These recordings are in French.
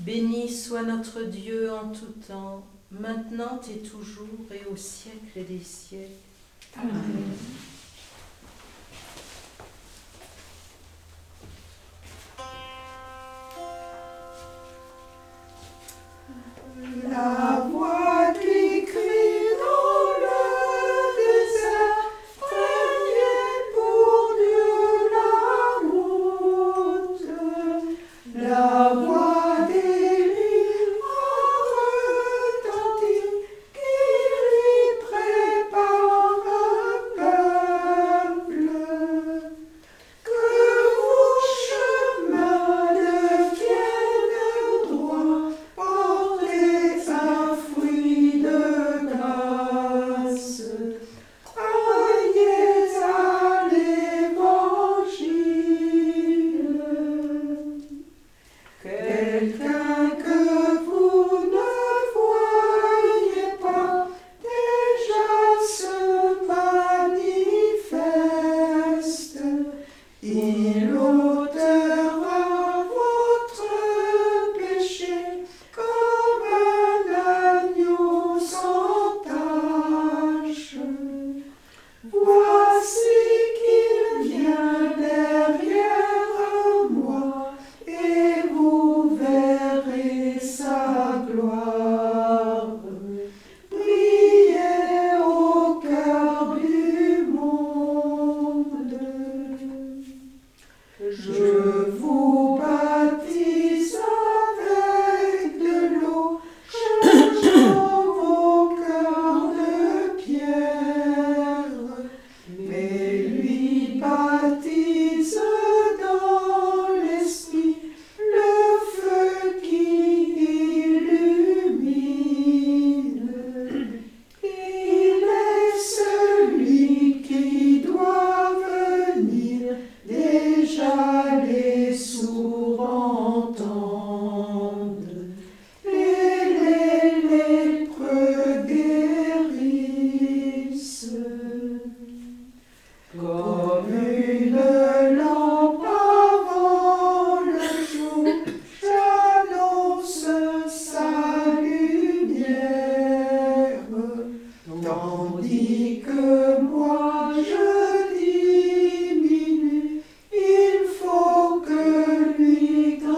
Béni soit notre Dieu en tout temps, maintenant et toujours et au siècle des siècles. Amen. La voix qui crie dans le désert, frayez pour Dieu la route. La voix d'Élie retentit, qui lui prépare un peuple. Que vos chemins deviennent droits, portez un fruit de grâce. Croyez à l'Évangile. Quelqu'un que vous ne voyez pas déjà se manifeste. Il ôtera votre péché comme un agneau sans tache. Voici qu'il vient derrière moi, et vous verrez sa gloire briller au cœur du monde. Je vous baptise avec de l'eau, changeant vos cœurs de pierre, mais lui baptise dans l'esprit, le feu qui illumine. Il est celui qui doit venir, déjà les sourds entendent, et les lépreux guérissent. Comme une lampe avant le jour, j'annonce sa lumière, tandis que moi je diminue, il faut que lui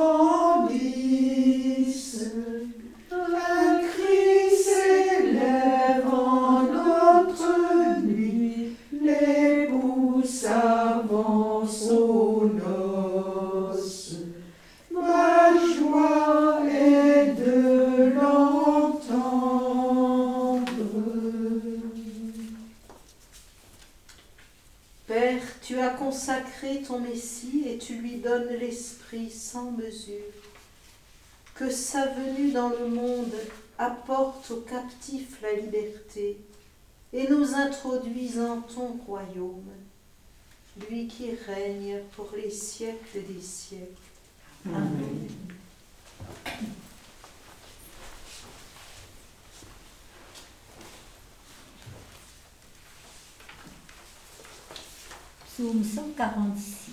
grandisse. Un cri s'élève en notre nuit, l'époux s'avance aux noces. Ma joie est de l'entendre. Père, tu as consacré ton Messie et tu lui donnes l'Esprit sans mesure. Que sa venue dans le monde apporte aux captifs la liberté et nous introduise en ton royaume, lui qui règne pour les siècles des siècles. Amen. Psaume 146.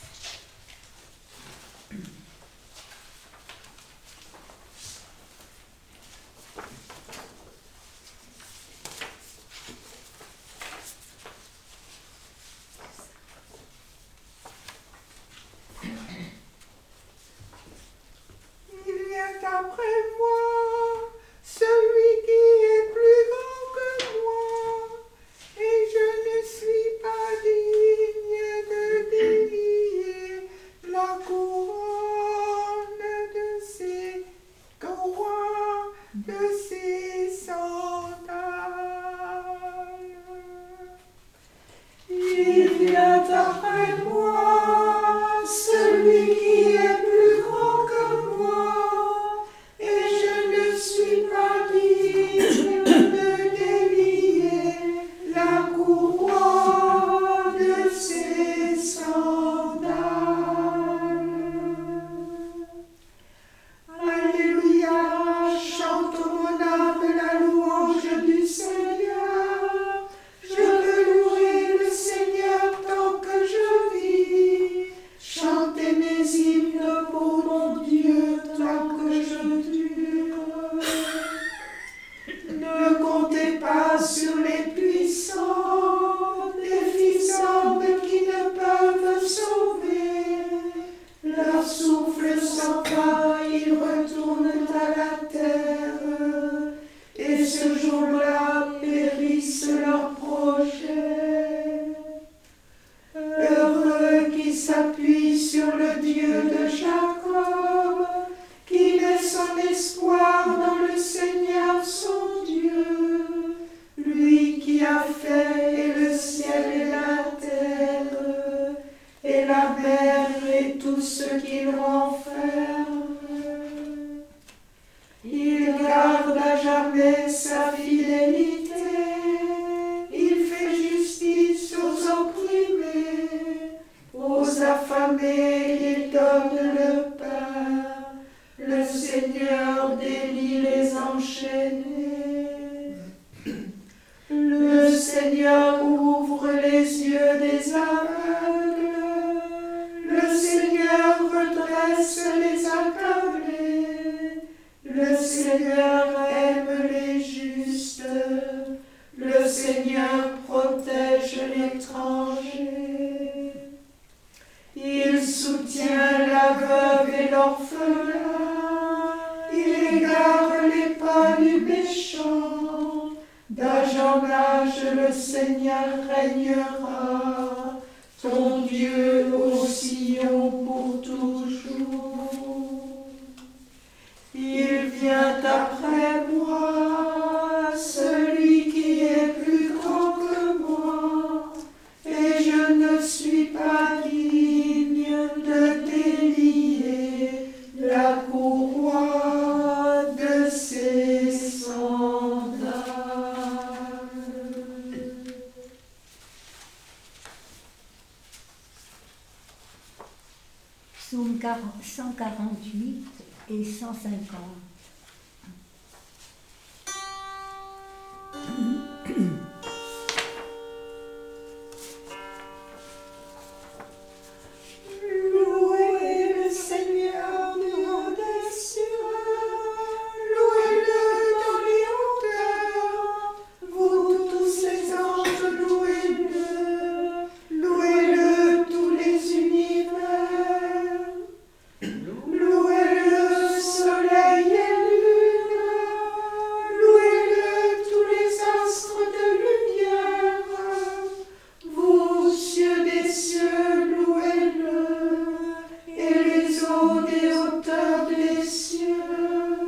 Il vient après moi, celui qui est plus grand que moi, et je ne suis pas digne de tout ce qu'il renferme. Il garde à jamais sa fidélité, il fait justice aux opprimés, aux affamés il donne le pain, le Seigneur délie les enchaînés. Le Seigneur ouvre les yeux des aveugles, le Seigneur redresse les accablés, le Seigneur aime les justes, le Seigneur protège l'étranger. Il soutient la veuve et l'orphelin, il égare les pas du méchant. D'âge en âge le Seigneur régnera, ton Dieu au Sion pour toujours. Il vient après moi, celui qui est plus grand que moi, et je ne suis pas digne de délier la courroie de ses sandales. Psaume 148 et 150. Louez le Seigneur Dieu des cieux, louez-le dans les hauteurs, vous tous les anges, louez-le, louez-le tous les univers, louez-le soleil et lune, louez-le tous les astres de lumière, vous cieux des cieux, louez-le, et les eaux des hauteurs des cieux.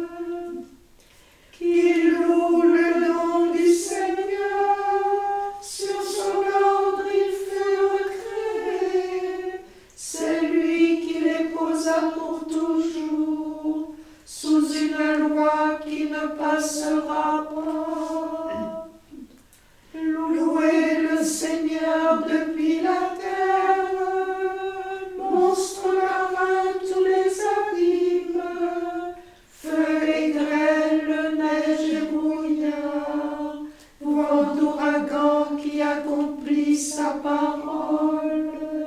Qu'il loue le nom du Seigneur, sur son ordre il fait recréer. C'est lui qui les posa pour toujours, sous une loi qui ne passera pas. Louez le Seigneur depuis la terre, monstres marins tous les abîmes, feu et grêle, neige et brouillard, vent d'ouragan qui accomplit sa parole.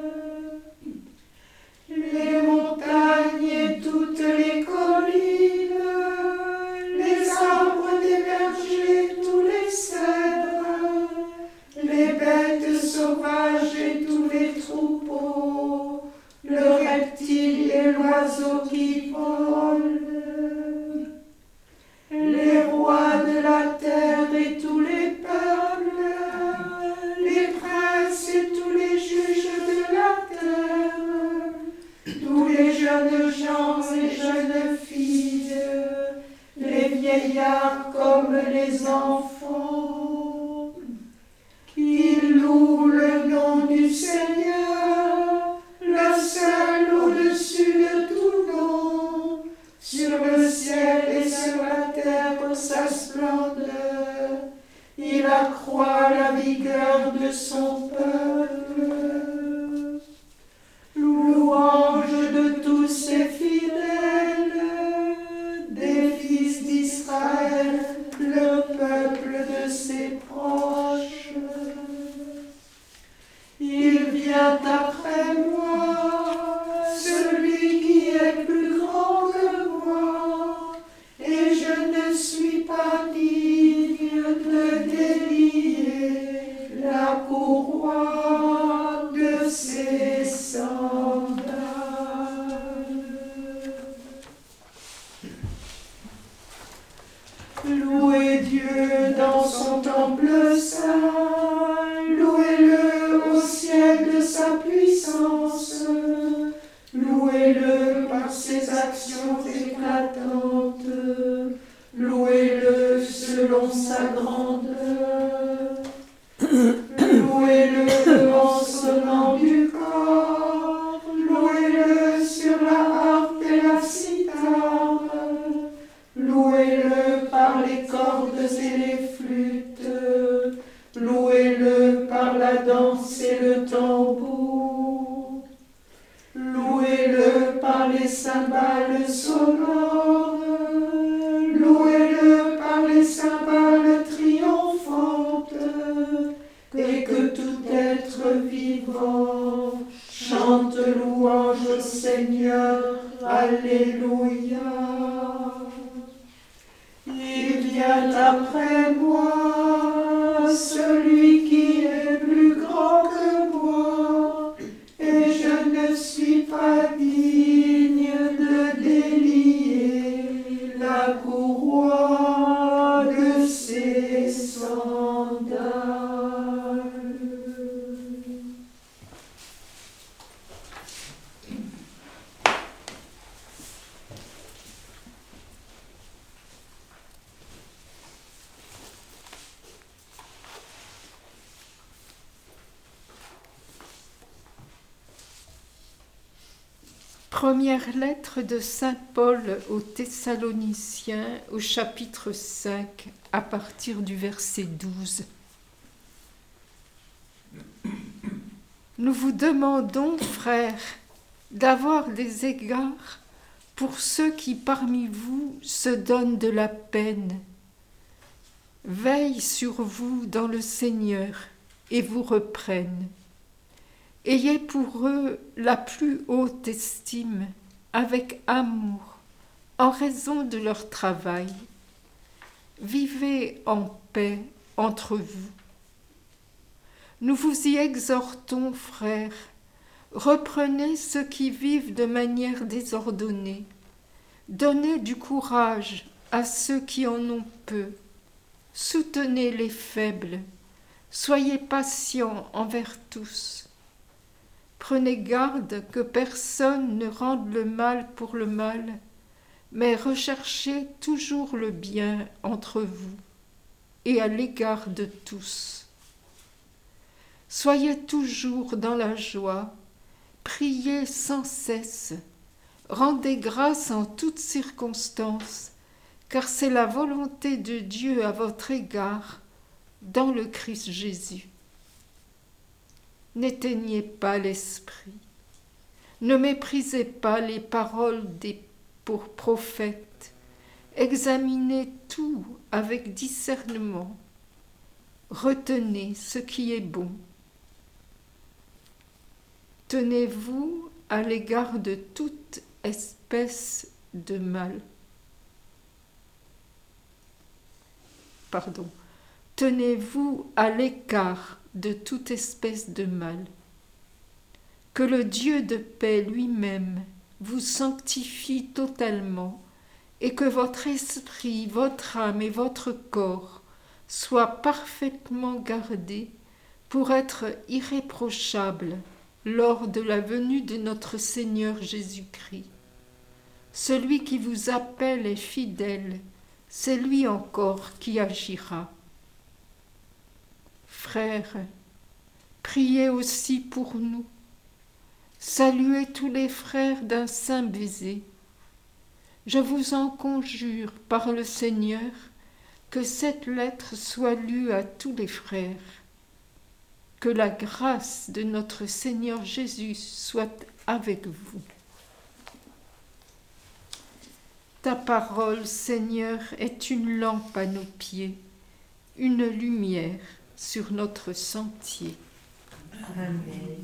Les montagnes et toutes les collines, les arbres des vergers, tous les cèdres, les bêtes sauvages et tous les troupeaux, le reptile et l'oiseau qui volent, les rois de la terre et tous les peuples, les princes et tous les juges de la terre, tous les jeunes gens et jeunes filles, les vieillards comme les enfants, qui louent le nom du Seigneur, le seul au-dessus de tout nom, sur le ciel et sur la terre sa splendeur, il accroît la vigueur de son peuple. Louange de tous ses fidèles, des fils d'Israël, le peuple de ses proches. Il vient après moi, celui qui est plus grand que moi, et je ne suis pas digne de délier la courroie de ses sandales. Louez Dieu dans son temple saint, louez-le au ciel de sa puissance, louez-le par ses actions éclatantes, louez-le selon sa grandeur, louez-le en sonnant du corps, louez-le par les cymbales sonores, louez-le par les cymbales triomphantes, et que tout être vivant chante louange au Seigneur. Alléluia. Il vient après moi, celui qui est plus grand que moi, et je ne suis pas digne de délier la courroie de ses sandales. Première lettre de saint Paul aux Thessaloniciens au chapitre 5 à partir du verset 12. Nous vous demandons, frères, d'avoir des égards pour ceux qui parmi vous se donnent de la peine, veillent sur vous dans le Seigneur et vous reprennent. Ayez pour eux la plus haute estime, avec amour, en raison de leur travail. Vivez en paix entre vous. Nous vous y exhortons, frères, reprenez ceux qui vivent de manière désordonnée, donnez du courage à ceux qui en ont peu, soutenez les faibles, soyez patients envers tous. Prenez garde que personne ne rende le mal pour le mal, mais recherchez toujours le bien entre vous et à l'égard de tous. Soyez toujours dans la joie, priez sans cesse, rendez grâce en toutes circonstances, car c'est la volonté de Dieu à votre égard dans le Christ Jésus. N'éteignez pas l'esprit, ne méprisez pas les paroles des prophètes, examinez tout avec discernement, retenez ce qui est bon. Tenez-vous à l'égard de toute espèce de mal. Tenez-vous à l'écart de toute espèce de mal. Que le Dieu de paix lui-même vous sanctifie totalement et que votre esprit, votre âme et votre corps soient parfaitement gardés pour être irréprochables lors de la venue de notre Seigneur Jésus-Christ. Celui qui vous appelle est fidèle, c'est lui encore qui agira. Frères, priez aussi pour nous. Saluez tous les frères d'un saint baiser. Je vous en conjure par le Seigneur que cette lettre soit lue à tous les frères. Que la grâce de notre Seigneur Jésus soit avec vous. Ta parole, Seigneur, est une lampe à nos pieds, une lumière sur notre sentier. Amen.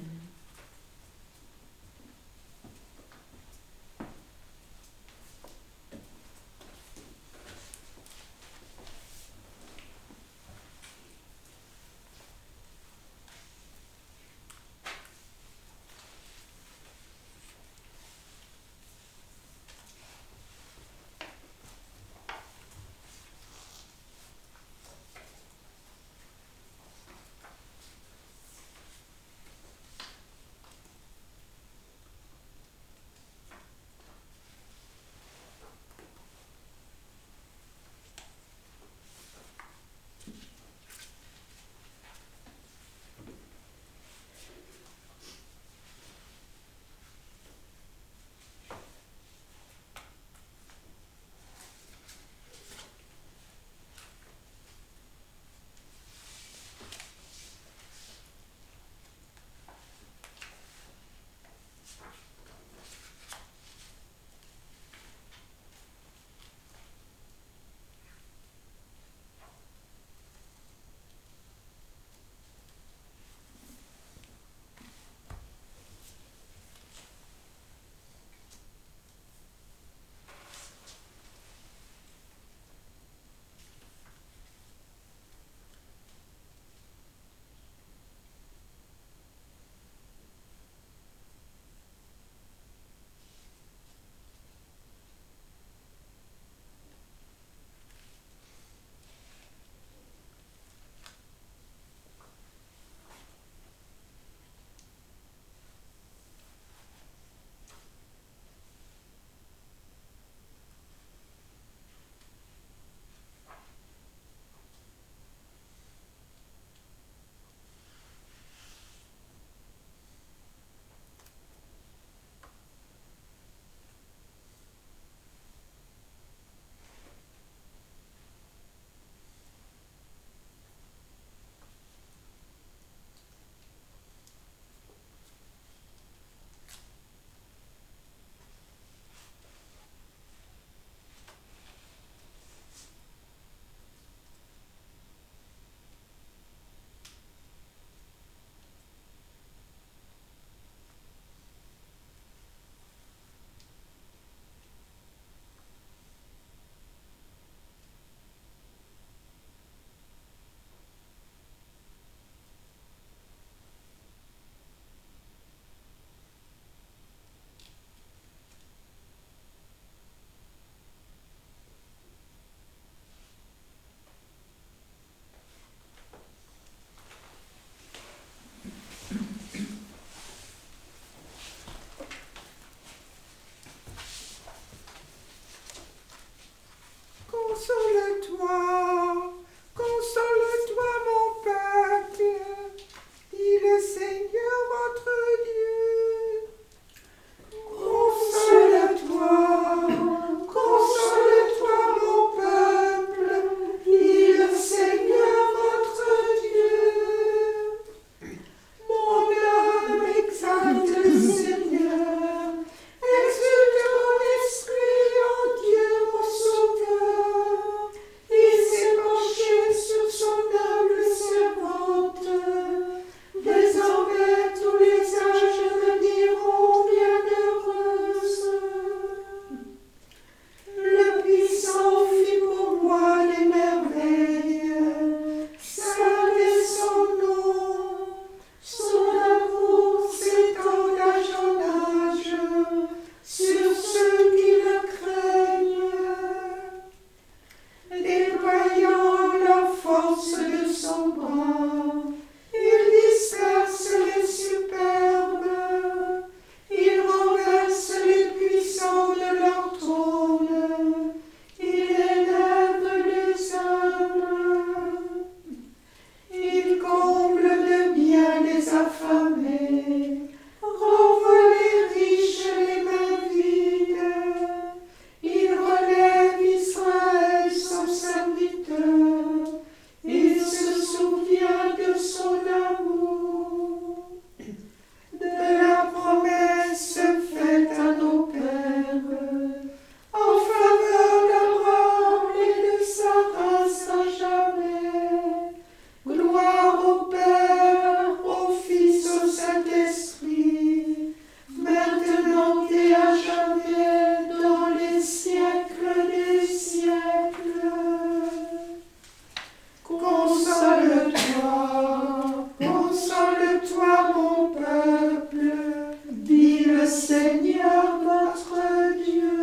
Seigneur notre Dieu.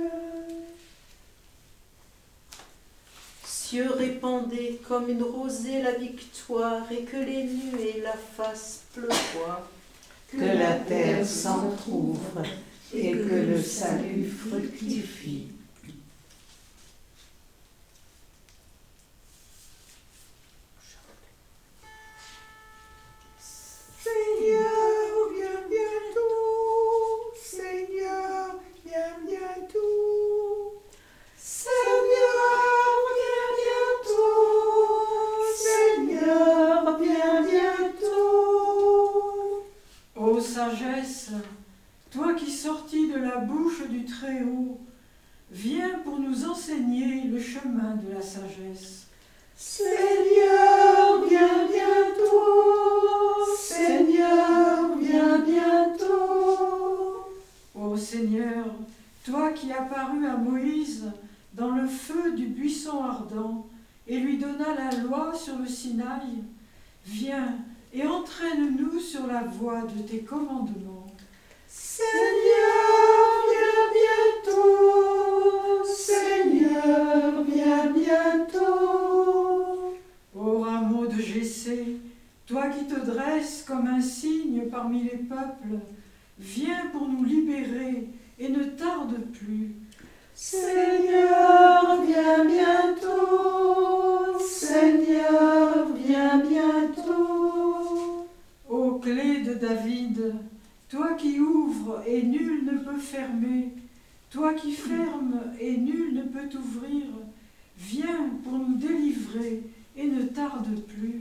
Cieux, répandez comme une rosée la victoire, et que les nuées la fassent pleuvoir. Que la terre s'entr'ouvre et que le salut fructifie. Seigneur, viens bientôt. Seigneur, viens bientôt. Seigneur, viens bientôt. Seigneur, viens bientôt. Ô sagesse, toi qui sortis de la bouche du Très-Haut, viens pour nous enseigner le chemin de la sagesse. Seigneur, viens bientôt. Seigneur, viens bientôt. Ô Seigneur, toi qui apparus à Moïse dans le feu du buisson ardent et lui donnas la loi sur le Sinaï, viens et entraîne-nous sur la voie de tes commandements. Seigneur, viens bientôt. Seigneur, viens bientôt. Ô rameau de Jessé, toi qui te dresses comme un cygne parmi les peuples, viens pour nous libérer et ne tarde plus. Seigneur, viens bientôt. Seigneur, viens bientôt. Ô clé de David, toi qui ouvres et nul ne peut fermer, toi qui fermes et nul ne peut ouvrir, viens pour nous délivrer et ne tarde plus.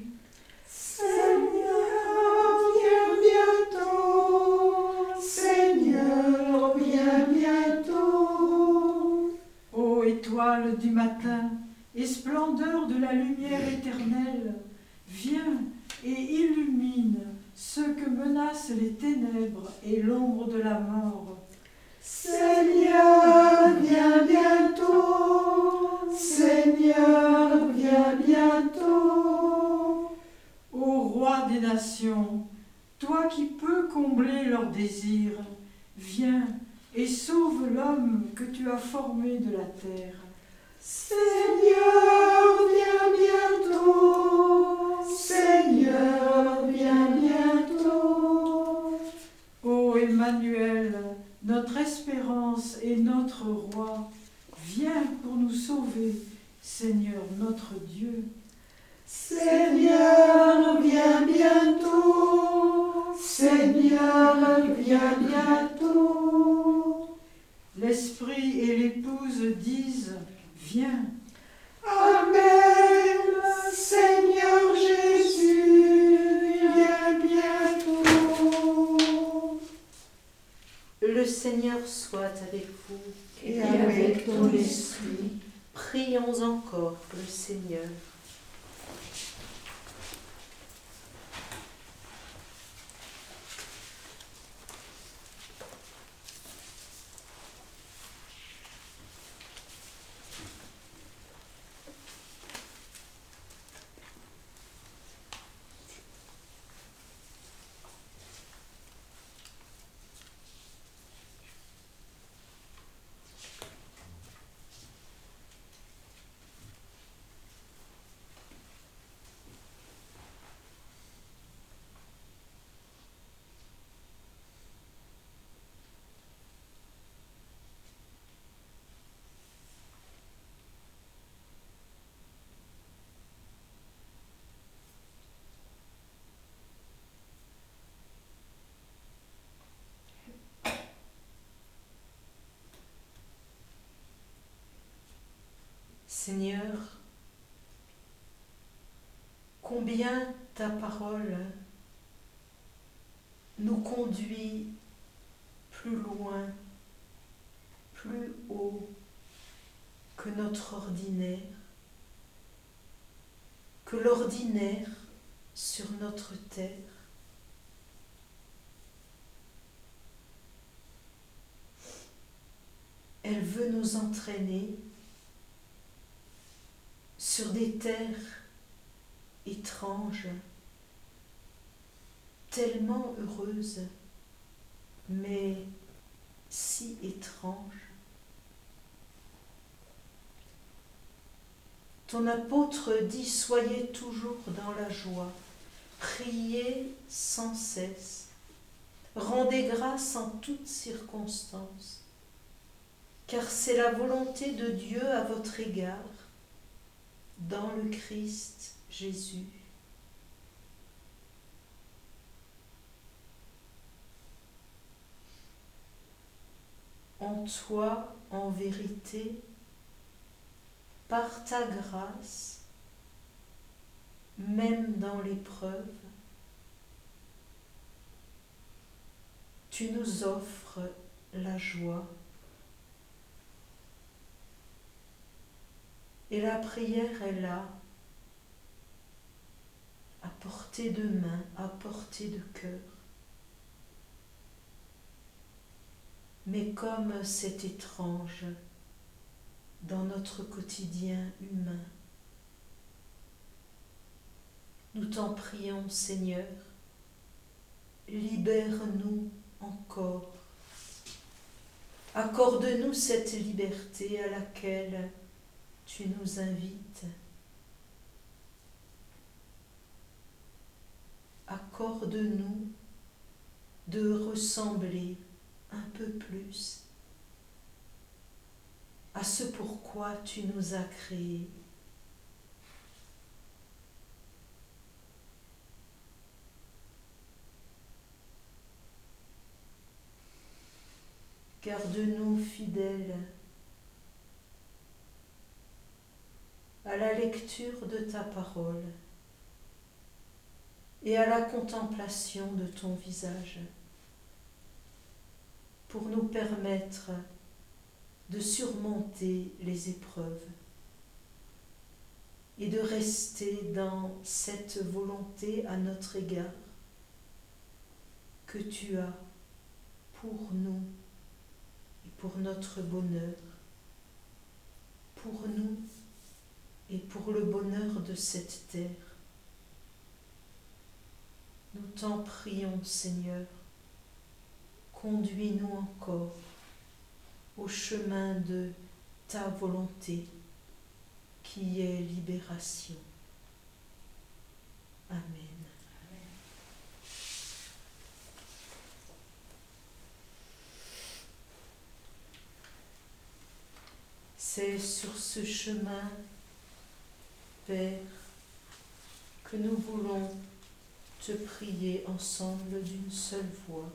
Seigneur, viens bientôt. Seigneur, viens bientôt. Ô étoile du matin et splendeur de la lumière éternelle, viens et illumine ceux que menacent les ténèbres et l'ombre de la mort. Seigneur, viens bientôt. Seigneur, viens bientôt. Ô roi des nations, toi qui peux combler leurs désirs, viens et sauve l'homme que tu as formé de la terre. Seigneur, viens bientôt. Seigneur, viens bientôt. Ô Emmanuel, notre espérance et notre roi, viens pour nous sauver, Seigneur notre Dieu. Seigneur, viens bientôt. Seigneur, viens bientôt. L'esprit et l'épouse disent, viens. Amen. Seigneur Jésus, viens bientôt. Le Seigneur soit avec vous. Et avec ton esprit. Prions encore le Seigneur. Seigneur, combien ta parole nous conduit plus loin, plus haut que notre ordinaire, que l'ordinaire sur notre terre. Elle veut nous entraîner sur des terres étranges, tellement heureuses, mais si étrange. Ton apôtre dit, soyez toujours dans la joie, priez sans cesse, rendez grâce en toutes circonstances, car c'est la volonté de Dieu à votre égard, dans le Christ Jésus. En toi, en vérité, par ta grâce, même dans l'épreuve, tu nous offres la joie. Et la prière est là, à portée de main, à portée de cœur. Mais comme c'est étrange dans notre quotidien humain, nous t'en prions, Seigneur, libère-nous encore. Accorde-nous cette liberté à laquelle tu nous invites. Accorde-nous de ressembler un peu plus à ce pourquoi tu nous as créés. Garde-nous fidèles à la lecture de ta parole et à la contemplation de ton visage, pour nous permettre de surmonter les épreuves et de rester dans cette volonté à notre égard que tu as pour nous et pour notre bonheur, pour nous et pour le bonheur de cette terre. Nous t'en prions, Seigneur, conduis-nous encore au chemin de ta volonté qui est libération. Amen. C'est sur ce chemin, Père, que nous voulons te prier ensemble d'une seule voix.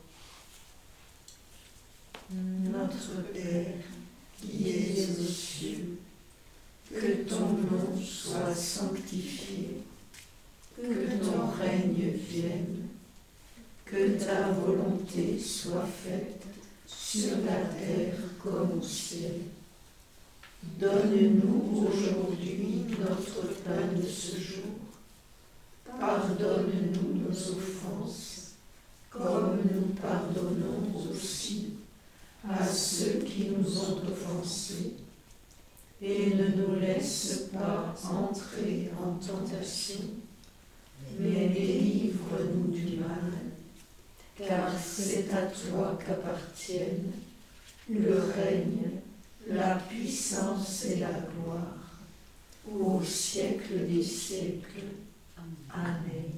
Notre Père, qui es aux cieux, que ton nom soit sanctifié, que ton règne vienne, que ta volonté soit faite sur la terre comme au ciel. Donne-nous aujourd'hui notre pain de ce jour. Pardonne-nous nos offenses, comme nous pardonnons aussi à ceux qui nous ont offensés. Et ne nous laisse pas entrer en tentation, mais délivre-nous du mal, car c'est à toi qu'appartiennent le règne, la puissance et la gloire, au siècle des siècles. Amen.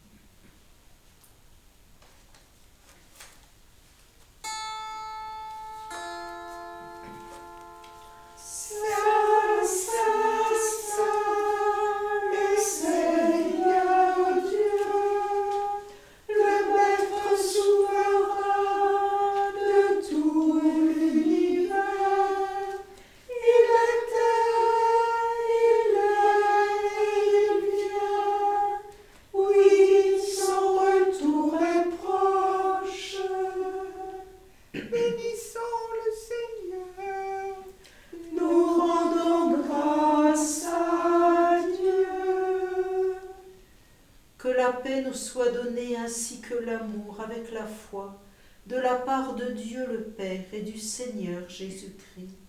Soit donné ainsi que l'amour avec la foi de la part de Dieu le Père et du Seigneur Jésus-Christ.